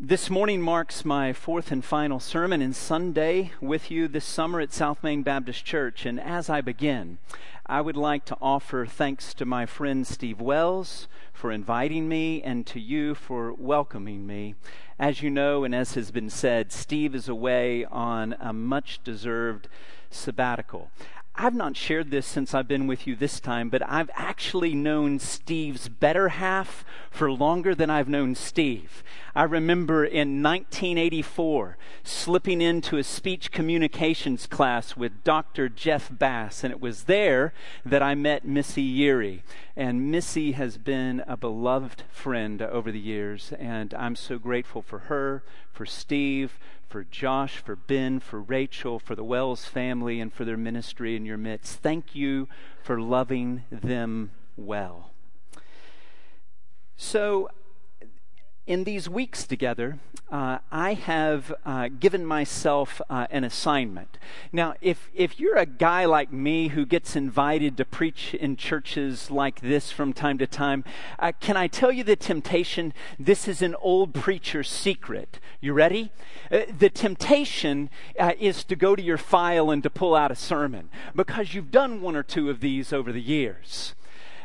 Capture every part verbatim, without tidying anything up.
This morning marks my fourth and final sermon and Sunday with you this summer at South Main Baptist Church. And as I begin, I would like to offer thanks to my friend Steve Wells for inviting me and to you for welcoming me. As you know, and as has been said, Steve is away on a much-deserved sabbatical. I've not shared this since I've been with you this time, but I've actually known Steve's better half for longer than I've known Steve. I remember in nineteen eighty-four slipping into a speech communications class with Doctor Jeff Bass, and it was there that I met Missy Yeary. And Missy has been a beloved friend over the years, and I'm so grateful for her, for Steve, for Josh, for Ben, for Rachel, for the Wells family, and for their ministry in your midst. Thank you for loving them well. So, in these weeks together, uh, I have uh, given myself uh, an assignment. Now, if if you're a guy like me who gets invited to preach in churches like this from time to time, uh, can I tell you the temptation? This is an old preacher's secret. You ready? Uh, the temptation uh, is to go to your file and to pull out a sermon, because you've done one or two of these over the years.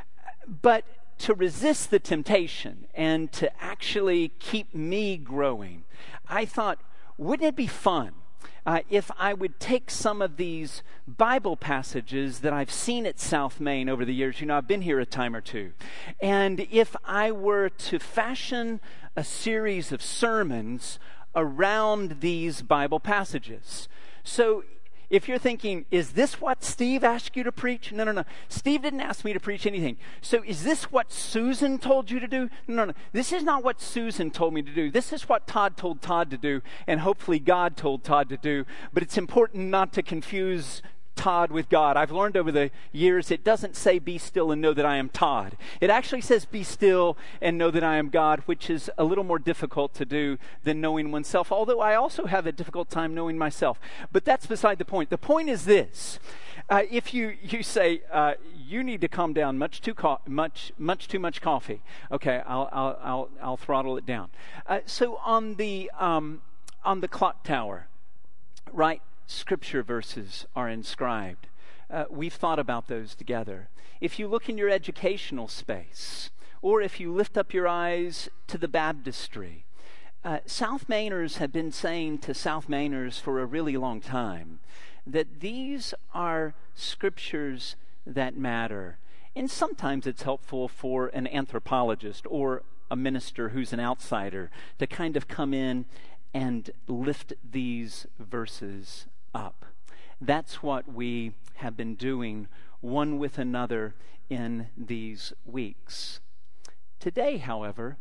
But to resist the temptation and to actually keep me growing, I thought, wouldn't it be fun uh, if I would take some of these Bible passages that I've seen at South Main over the years? You know, I've been here a time or two. And if I were to fashion a series of sermons around these Bible passages. So, if you're thinking, is this what Steve asked you to preach? No, no, no. Steve didn't ask me to preach anything. So is this what Susan told you to do? No, no. This is not what Susan told me to do. This is what Todd told Todd to do, and hopefully God told Todd to do. But it's important not to confuse Todd with God. I've learned over the years it doesn't say be still and know that I am Todd. It actually says be still and know that I am God, which is a little more difficult to do than knowing oneself, although I also have a difficult time knowing myself. But that's beside the point. The point is this. Uh, if you, you say, uh, you need to calm down, much too co- much much too much coffee, okay, I'll I'll I'll, I'll throttle it down. Uh, so on the um, on the clock tower, right? Scripture verses are inscribed. Uh, we've thought about those together. If you look in your educational space, or if you lift up your eyes to the baptistry, uh, South Mainers have been saying to South Mainers for a really long time that these are scriptures that matter. And sometimes it's helpful for an anthropologist or a minister who's an outsider to kind of come in and lift these verses up. That's what we have been doing one with another in these weeks. Today, however,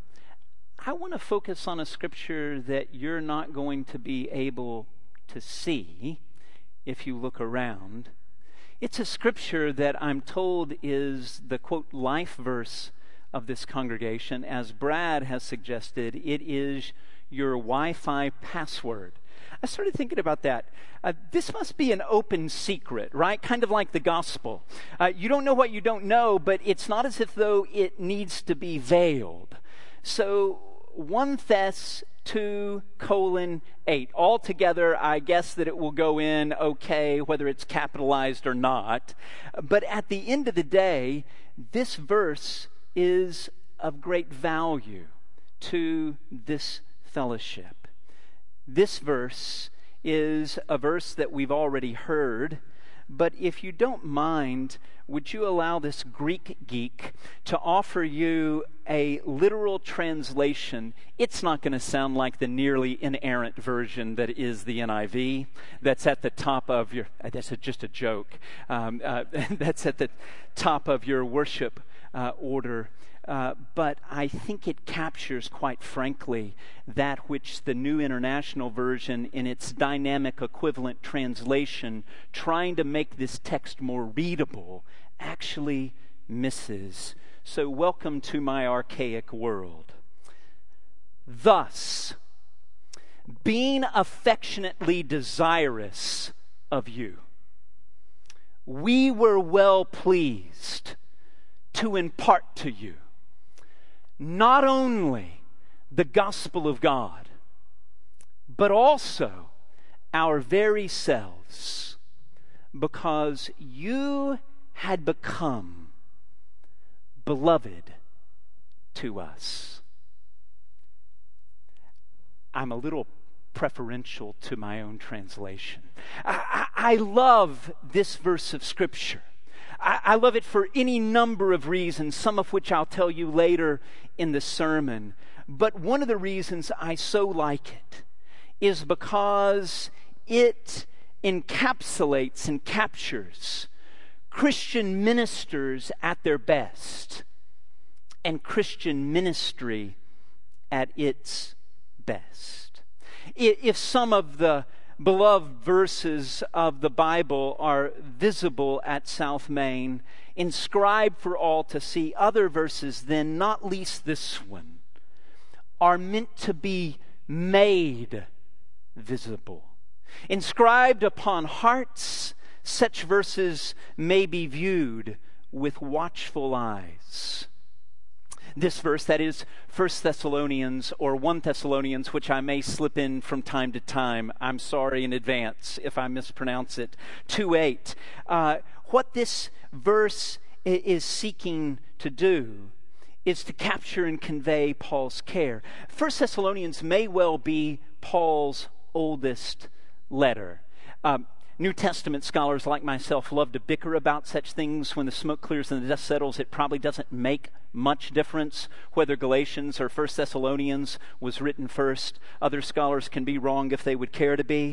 I want to focus on a scripture that you're not going to be able to see if you look around. It's a scripture that I'm told is the, quote, life verse of this congregation. As Brad has suggested, it is your Wi-Fi password. I started thinking about that. Uh, this must be an open secret, right? Kind of like the gospel. Uh, you don't know what you don't know, but it's not as if though it needs to be veiled. So, First Thess two colon eight. Altogether, I guess that it will go in okay, whether it's capitalized or not. But at the end of the day, this verse is of great value to this fellowship. This verse is a verse that we've already heard, but if you don't mind, would you allow this Greek geek to offer you a literal translation? It's not going to sound like the nearly inerrant version that is the N I V. That's at the top of your, that's a, just a joke. Um, uh, that's at the top of your worship uh, order. Uh, but I think it captures, quite frankly, that which the New International Version, in its dynamic equivalent translation, trying to make this text more readable, actually misses. So welcome to my archaic world. Thus, being affectionately desirous of you, we were well pleased to impart to you not only the gospel of God, but also our very selves, because you had become beloved to us. I'm a little preferential to my own translation. I, I, I love this verse of Scripture. I, I love it for any number of reasons, some of which I'll tell you later in the sermon. But one of the reasons I so like it is because it encapsulates and captures Christian ministers at their best and Christian ministry at its best. If some of the beloved verses of the Bible are visible at South Main, inscribed for all to see, other verses, then not least this one, are meant to be made visible. Inscribed upon hearts, such verses may be viewed with watchful eyes. This verse, that is First Thessalonians or First Thessalonians, which I may slip in from time to time. I'm sorry in advance if I mispronounce it. two eight. Uh, what this verse is seeking to do is to capture and convey Paul's care. First Thessalonians may well be Paul's oldest letter. Um, New Testament scholars like myself love to bicker about such things. When the smoke clears and the dust settles, it probably doesn't make much difference whether Galatians or First Thessalonians was written first. Other scholars can be wrong if they would care to be.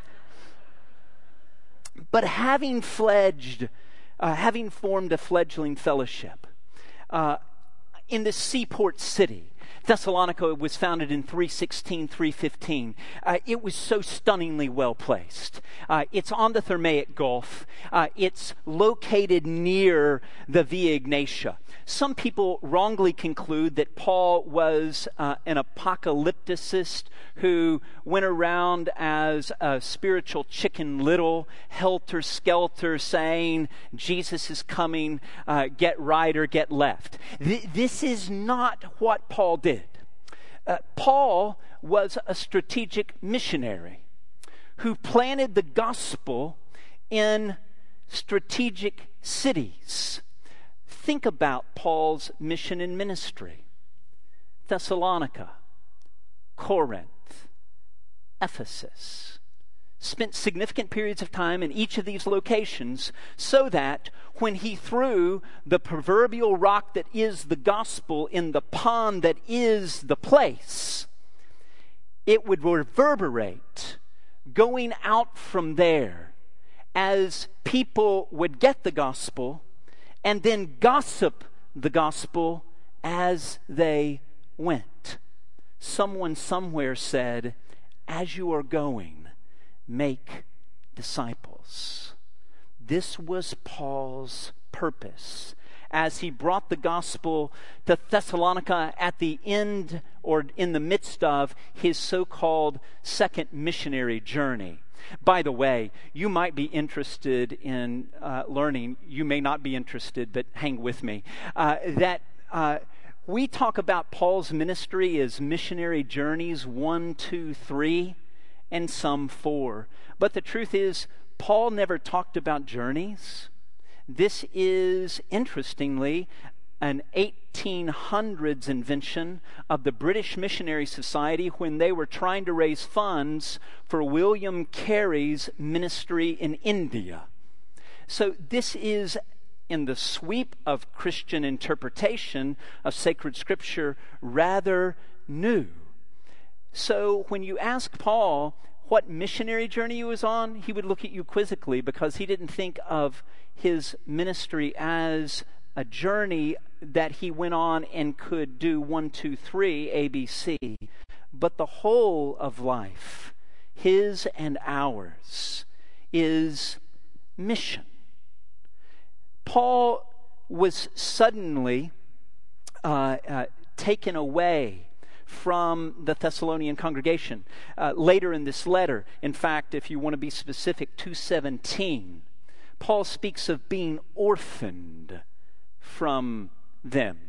But having fledged, uh, having formed a fledgling fellowship uh, in this seaport city, Thessalonica was founded in three sixteen, three fifteen. Uh, it was so stunningly well placed. Uh, it's on the Thermaic Gulf. Uh, it's located near the Via Ignatia. Some people wrongly conclude that Paul was uh, an apocalypticist who went around as a spiritual Chicken Little, helter-skelter, saying, Jesus is coming, uh, get right or get left. Th- this is not what Paul did. Uh, Paul was a strategic missionary who planted the gospel in strategic cities. Think about Paul's mission and ministry. Thessalonica, Corinth, Ephesus. Spent significant periods of time in each of these locations so that when he threw the proverbial rock that is the gospel in the pond that is the place, it would reverberate going out from there as people would get the gospel and then gossip the gospel as they went. Someone somewhere said, as you are going, make disciples. This was Paul's purpose as he brought the gospel to Thessalonica at the end or in the midst of his so-called second missionary journey. By the way, you might be interested in uh, learning, you may not be interested, but hang with me, uh, that uh, we talk about Paul's ministry as missionary journeys one, two, three, and some four. But the truth is, Paul never talked about journeys. This is, interestingly, an eighteen hundreds invention of the British Missionary Society when they were trying to raise funds for William Carey's ministry in India. So this is, in the sweep of Christian interpretation of sacred scripture, rather new. So when you ask Paul what missionary journey he was on, he would look at you quizzically because he didn't think of his ministry as a journey that he went on and could do one, two, three, A, B, C, but the whole of life, his and ours, is mission. Paul was suddenly uh, uh, taken away from the Thessalonian congregation. Uh, later in this letter, in fact, if you want to be specific, two seventeen, Paul speaks of being orphaned from them.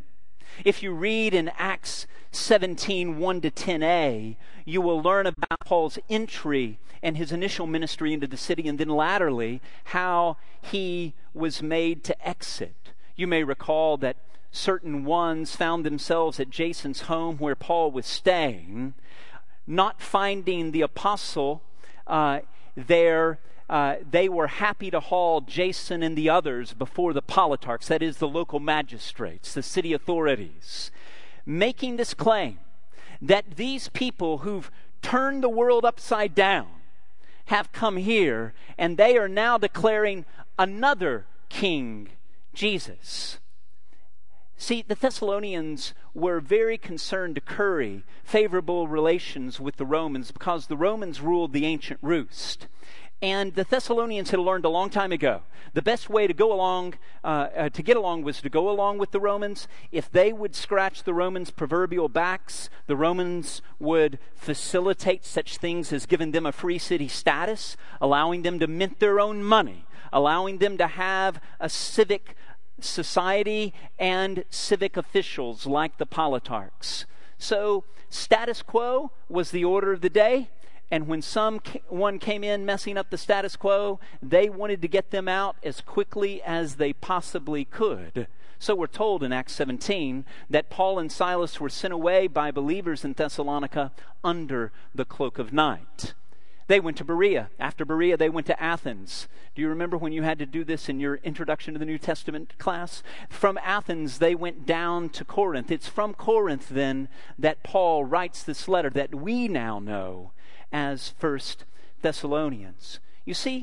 If you read in Acts seventeen, one to ten a, you will learn about Paul's entry and his initial ministry into the city, and then latterly how he was made to exit. You may recall that certain ones found themselves at Jason's home where Paul was staying, not finding the apostle uh, there. Uh, they were happy to haul Jason and the others before the politarchs, that is, the local magistrates, the city authorities, making this claim that these people who've turned the world upside down have come here, and they are now declaring another king, Jesus. See, the Thessalonians were very concerned to curry favorable relations with the Romans because the Romans ruled the ancient roost. And the Thessalonians had learned a long time ago, the best way to go along, uh, uh, to get along was to go along with the Romans. If they would scratch the Romans' proverbial backs, the Romans would facilitate such things as giving them a free city status, allowing them to mint their own money, allowing them to have a civic society and civic officials like the politarchs. So status quo was the order of the day. And when someone came in messing up the status quo, they wanted to get them out as quickly as they possibly could. So we're told in Acts seventeen that Paul and Silas were sent away by believers in Thessalonica under the cloak of night. They went to Berea. After Berea, they went to Athens. Do you remember when you had to do this in your introduction to the New Testament class? From Athens, they went down to Corinth. It's from Corinth, then, that Paul writes this letter that we now know as First Thessalonians. You see,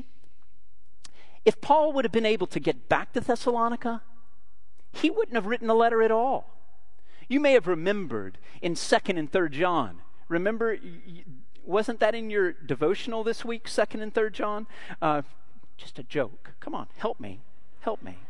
if Paul would have been able to get back to Thessalonica, he wouldn't have written a letter at all. You may have remembered in Second and Third John. Remember, wasn't that in your devotional this week, Second and Third John? Uh, just a joke. Come on, help me. Help me.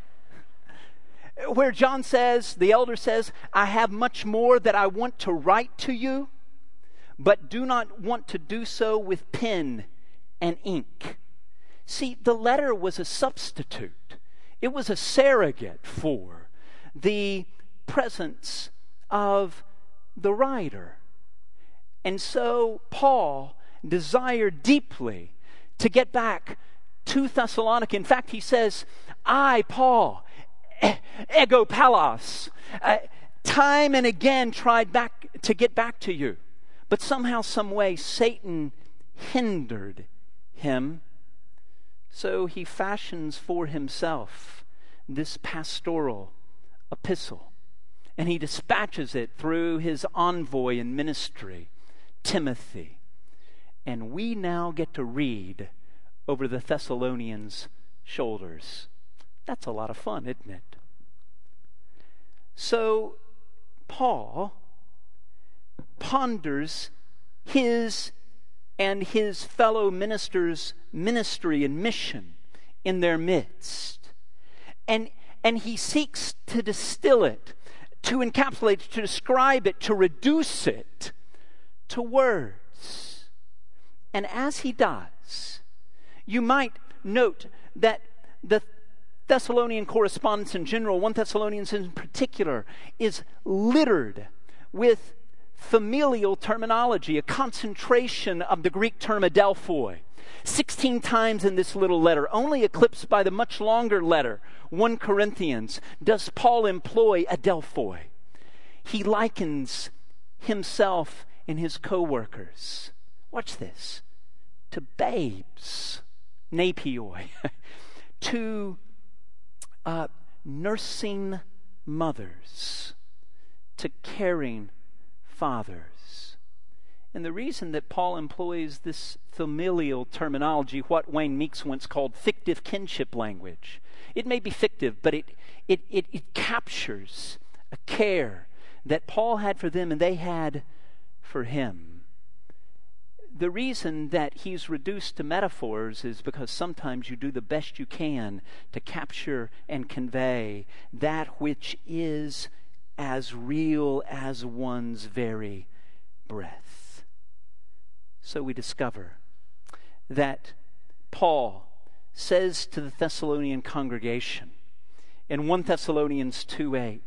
Where John says, the elder says, I have much more that I want to write to you, but do not want to do so with pen and ink. See, the letter was a substitute. It was a surrogate for the presence of the writer. And so Paul desired deeply to get back to Thessalonica. In fact, he says, I, Paul, ego palos, uh, time and again tried back to get back to you. But somehow, some way, Satan hindered him. So he fashions for himself this pastoral epistle. And he dispatches it through his envoy in ministry, Timothy. And we now get to read over the Thessalonians' shoulders. That's a lot of fun, isn't it? So, Paul ponders his and his fellow ministers' ministry and mission in their midst. And, and he seeks to distill it, to encapsulate it, to describe it, to reduce it to words. And as he does, you might note that the Thessalonian correspondence in general, First Thessalonians in particular, is littered with familial terminology, a concentration of the Greek term adelphoi. Sixteen times in this little letter, only eclipsed by the much longer letter, First Corinthians, does Paul employ adelphoi. He likens himself and his co-workers, watch this, to babes, napioi, to uh, nursing mothers, to caring fathers. And the reason that Paul employs this familial terminology, what Wayne Meeks once called fictive kinship language, it may be fictive, but it, it, it, it captures a care that Paul had for them and they had for him. The reason that he's reduced to metaphors is because sometimes you do the best you can to capture and convey that which is as real as one's very breath. So we discover that Paul says to the Thessalonian congregation in First Thessalonians two eight,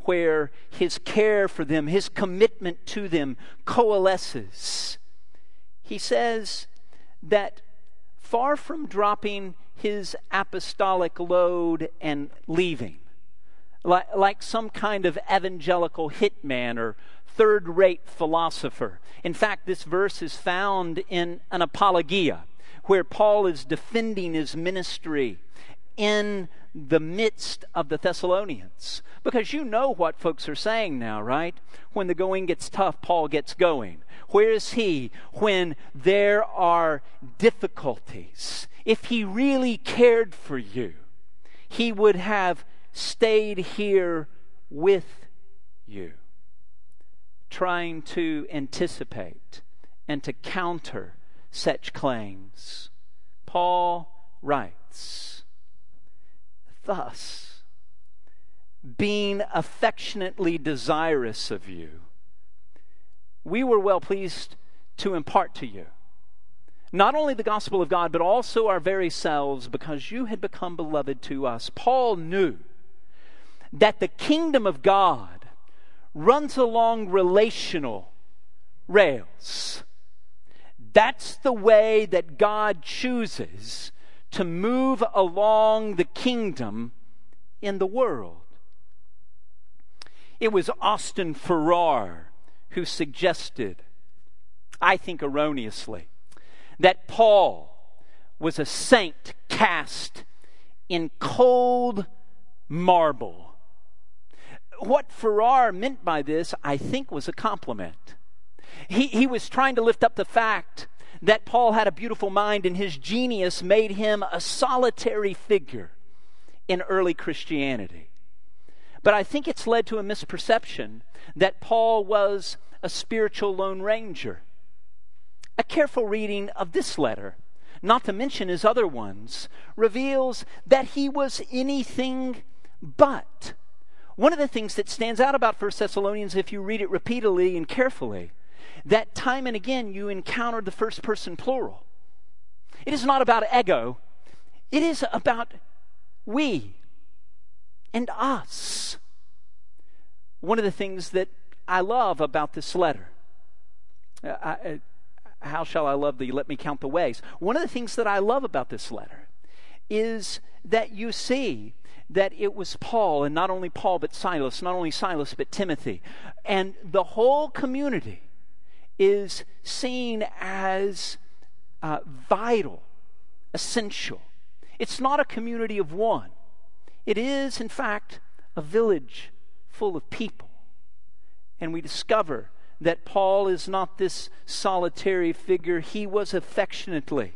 where his care for them, his commitment to them coalesces. He says that far from dropping his apostolic load and leaving, like, like some kind of evangelical hitman or third-rate philosopher. In fact, this verse is found in an apologia, where Paul is defending his ministry in the midst of the Thessalonians. Because you know what folks are saying now, right? When the going gets tough, Paul gets going. Where is he when there are difficulties? If he really cared for you, he would have stayed here with you, trying to anticipate and to counter such claims. Paul writes, "Thus, being affectionately desirous of you, we were well pleased to impart to you not only the gospel of God, but also our very selves, because you had become beloved to us." Paul knew that the kingdom of God runs along relational rails. That's the way that God chooses to move along the kingdom in the world. It was Austin Farrar who suggested, I think erroneously, that Paul was a saint cast in cold marble. What Farrar meant by this, I think, was a compliment. He, he was trying to lift up the fact that Paul had a beautiful mind and his genius made him a solitary figure in early Christianity. But I think it's led to a misperception that Paul was a spiritual lone ranger. A careful reading of this letter, not to mention his other ones, reveals that he was anything but. One of the things that stands out about First Thessalonians, if you read it repeatedly and carefully, that time and again you encounter the first person plural. It is not about ego. It is about we and us. One of the things that I love about this letter, I, I, how shall I love thee? Let me count the ways. One of the things that I love about this letter is that you see that it was Paul, and not only Paul but Silas, not only Silas but Timothy. And the whole community is seen as uh, vital, essential. It's not a community of one. It is, in fact, a village full of people. And we discover that Paul is not this solitary figure. He was affectionately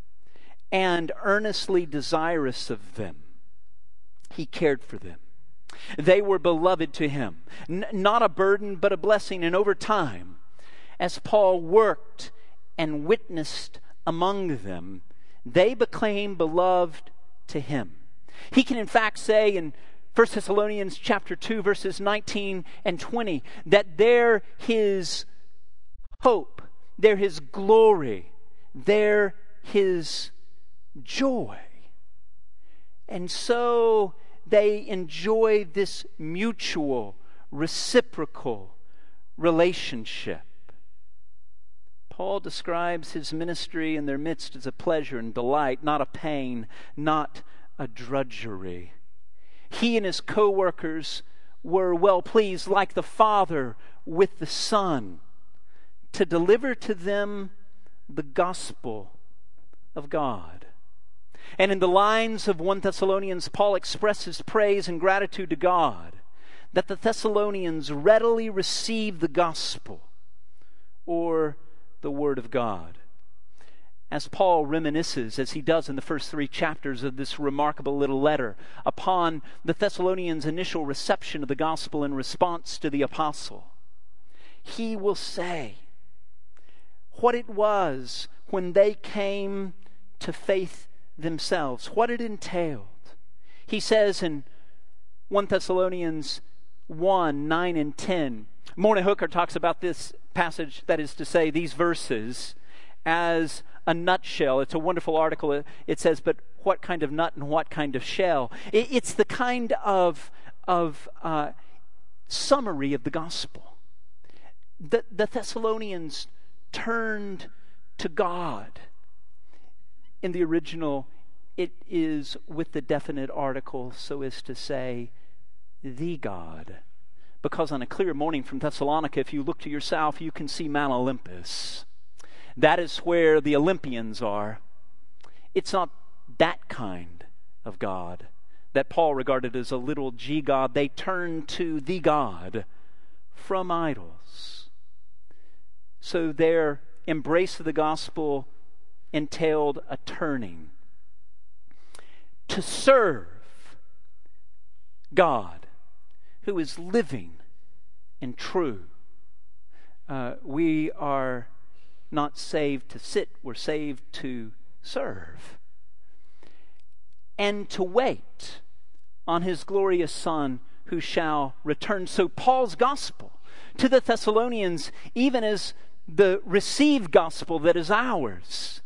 and earnestly desirous of them. He cared for them. They were beloved to him. N- not a burden, but a blessing. And over time, as Paul worked and witnessed among them, they became beloved to him. He can in fact say in First Thessalonians chapter two, verses nineteen and twenty, that they're his hope, they're his glory, they're his joy. And so they enjoy this mutual, reciprocal relationship. Paul describes his ministry in their midst as a pleasure and delight, not a pain, not a drudgery. He and his co-workers were well pleased, like the Father with the Son, to deliver to them the gospel of God. And in the lines of First Thessalonians, Paul expresses praise and gratitude to God that the Thessalonians readily received the gospel, or the Word of God. As Paul reminisces, as he does in the first three chapters of this remarkable little letter, upon the Thessalonians' initial reception of the gospel in response to the apostle, he will say what it was when they came to faith themselves, what it entailed. He says in First Thessalonians one, nine and ten, Morna Hooker talks about this passage, that is to say, these verses, as a nutshell. It's a wonderful article. It says, but what kind of nut and what kind of shell? It's the kind of, of uh, summary of the gospel. The, the Thessalonians turned to God. In the original, it is with the definite article, so as to say, the God. Because on a clear morning from Thessalonica, if you look to your south, you can see Mount Olympus. That is where the Olympians are. It's not that kind of God that Paul regarded as a little g God. They turned to the God from idols. So their embrace of the gospel entailed a turning to serve God, who is living and true. Uh, we are not saved to sit, we're saved to serve. And to wait on His glorious Son who shall return. So Paul's gospel to the Thessalonians, even as the received gospel that is ours,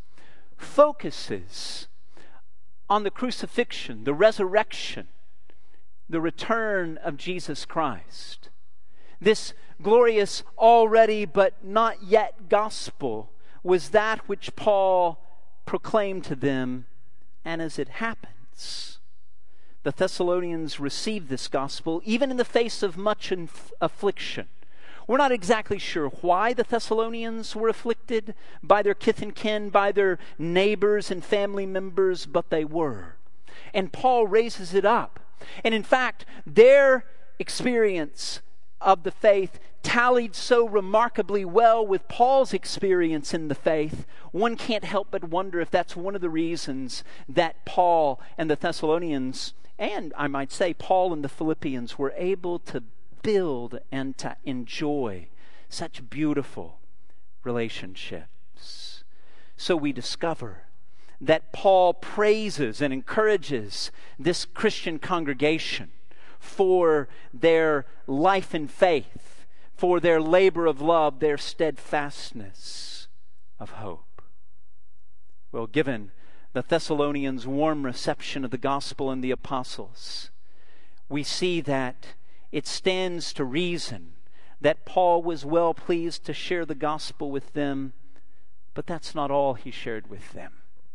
focuses on the crucifixion, the resurrection, the return of Jesus Christ. This glorious already but not yet gospel was that which Paul proclaimed to them, and as it happens, the Thessalonians received this gospel even in the face of much inf- affliction. We're not exactly sure why the Thessalonians were afflicted by their kith and kin, by their neighbors and family members, but they were. And Paul raises it up. And in fact, their experience of the faith tallied so remarkably well with Paul's experience in the faith, one can't help but wonder if that's one of the reasons that Paul and the Thessalonians, and I might say Paul and the Philippians, were able to build and to enjoy such beautiful relationships. So we discover that Paul praises and encourages this Christian congregation for their life in faith, for their labor of love, their steadfastness of hope. Well, given the Thessalonians' warm reception of the gospel and the apostles, we see that it stands to reason that Paul was well pleased to share the gospel with them, but that's not all he shared with them.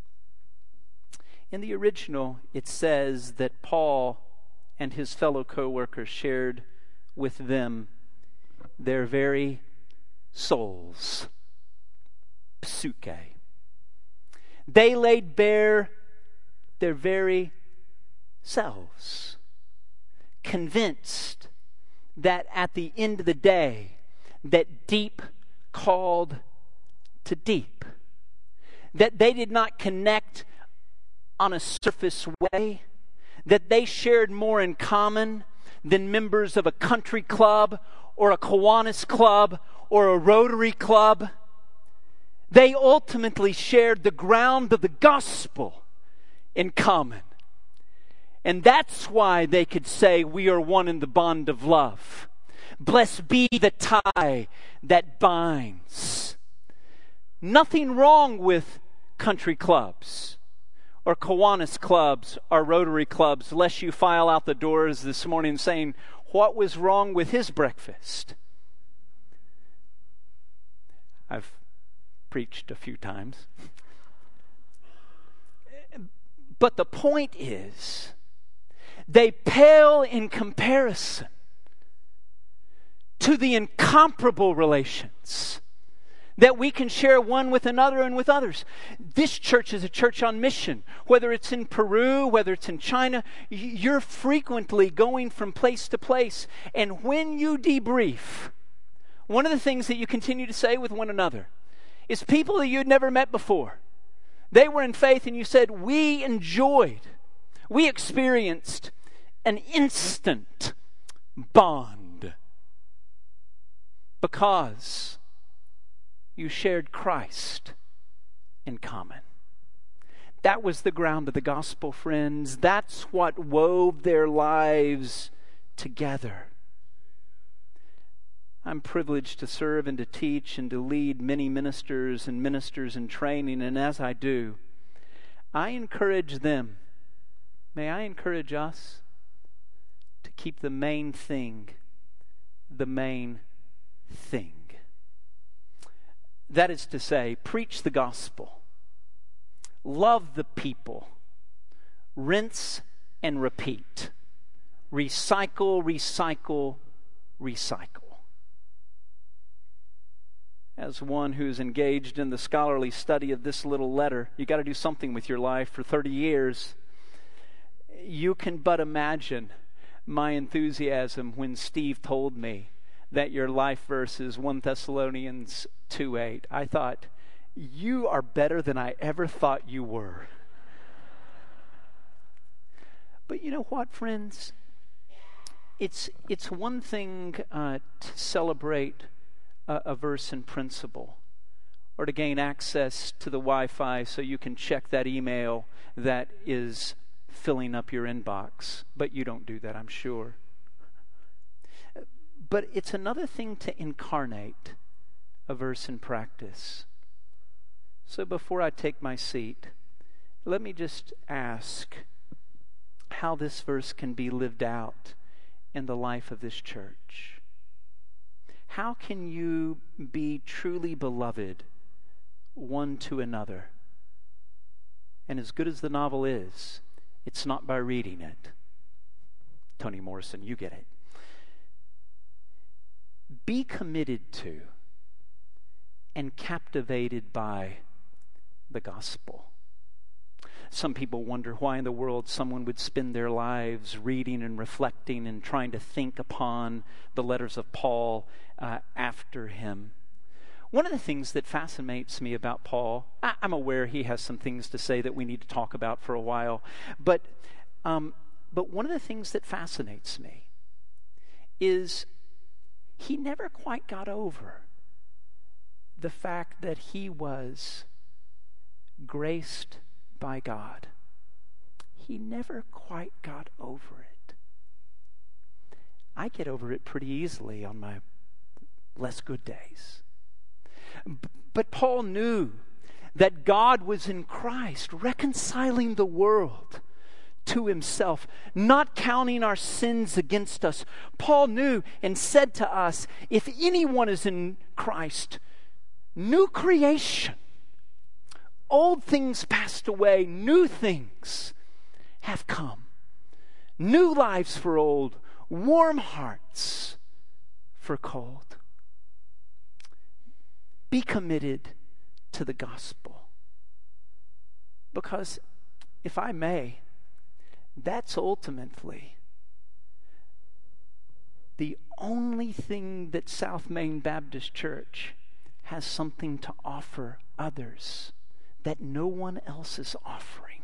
In the original, it says that Paul and his fellow co-workers shared with them their very souls. Psuche. They laid bare their very selves, convinced that at the end of the day, that deep called to deep. That they did not connect on a surface way, that they shared more in common than members of a country club or a Kiwanis club or a Rotary club. They ultimately shared the ground of the gospel in common. And that's why they could say, we are one in the bond of love. Blessed be the tie that binds. Nothing wrong with country clubs or Kiwanis clubs or Rotary clubs, lest you file out the doors this morning saying, what was wrong with his breakfast? I've preached a few times. But the point is, they pale in comparison to the incomparable relations that we can share one with another and with others. This church is a church on mission. Whether it's in Peru, whether it's in China, you're frequently going from place to place. And when you debrief, one of the things that you continue to say with one another is people that you'd never met before. They were in faith and you said, we enjoyed, we experienced an instant bond because you shared Christ in common. That was the ground of the gospel, friends. That's what wove their lives together. I'm privileged to serve and to teach and to lead many ministers and ministers in training, and as I do, I encourage them, may I encourage us, to keep the main thing the main thing. That is to say, preach the gospel, love the people, rinse and repeat, recycle, recycle, recycle. As one who's engaged in the scholarly study of this little letter, you got to do something with your life for thirty years. You can but imagine my enthusiasm when Steve told me that your life verse is First Thessalonians two eight. I thought, you are better than I ever thought you were. But you know what, friends? It's, it's one thing uh, to celebrate a, a verse in principle, or to gain access to the Wi-Fi so you can check that email that is filling up your inbox. But you don't do that, I'm sure. But it's another thing to incarnate a verse in practice. So before I take my seat, let me just ask how this verse can be lived out in the life of this church. How can you be truly beloved one to another? And as good as the novel is, it's not by reading it. Toni Morrison, you get it. Be committed to and captivated by the gospel. Some people wonder why in the world someone would spend their lives reading and reflecting and trying to think upon the letters of Paul uh, after him. One of the things that fascinates me about Paul, I, I'm aware he has some things to say that we need to talk about for a while, but um, but one of the things that fascinates me is he never quite got over the fact that he was graced by God. He never quite got over it. I get over it pretty easily on my less good days. But Paul knew that God was in Christ, reconciling the world to himself, not counting our sins against us. Paul knew and said to us, if anyone is in Christ, new creation. Old things passed away, new things have come. New lives for old, warm hearts for cold. Be committed to the gospel. Because, if I may, that's ultimately the only thing that South Main Baptist Church has something to offer others that no one else is offering.